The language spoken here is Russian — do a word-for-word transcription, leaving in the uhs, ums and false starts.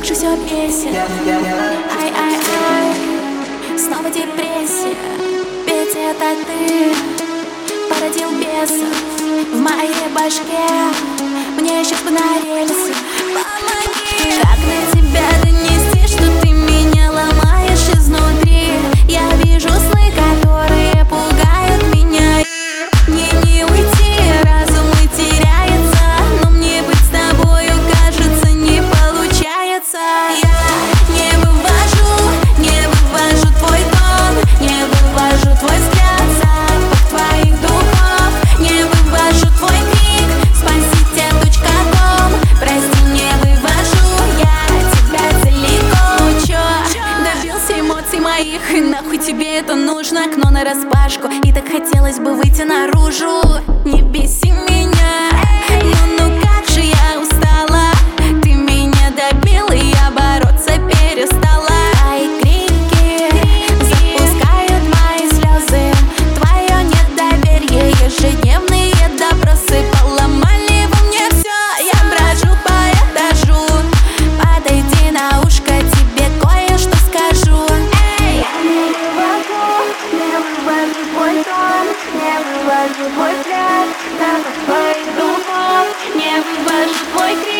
как же все бесит. Ай-ай-ай, снова депрессия. Ведь это ты породил бесов в моей башке. Мне сейчас бы на рельсы. Помоги. Как на тебя донести, что ты меня ломаешь изнутри? Я вижу сны, которые пугают меня. Мне не уйти, разум и теряется, но мне быть с тобою, кажется, не получается. Я не вывожу, не вывожу твой тон, не вывожу твой взгляд, запах твоих духов, не вывожу твой крик, спасите точка ком, прости, не вывожу я тебя целиком. Ну чё, добился эмоций моих, и нахуй тебе это нужно? Окно нараспашку, и так хотелось бы выйти наружу. Не беси меня, ну ну как же я устала. Ты меня добил, и я бороться перестала. Твои крики запускают мои слезы, твое недоверие, ежедневные допросы поломали во мне все. Я брожу по этажу, подойди на ушко, тебе кое-что скажу. Эй! Я не вывожу, не вывожу твой тон, не вывожу твой взгляд, запах твоих духов, не вывожу твой крик.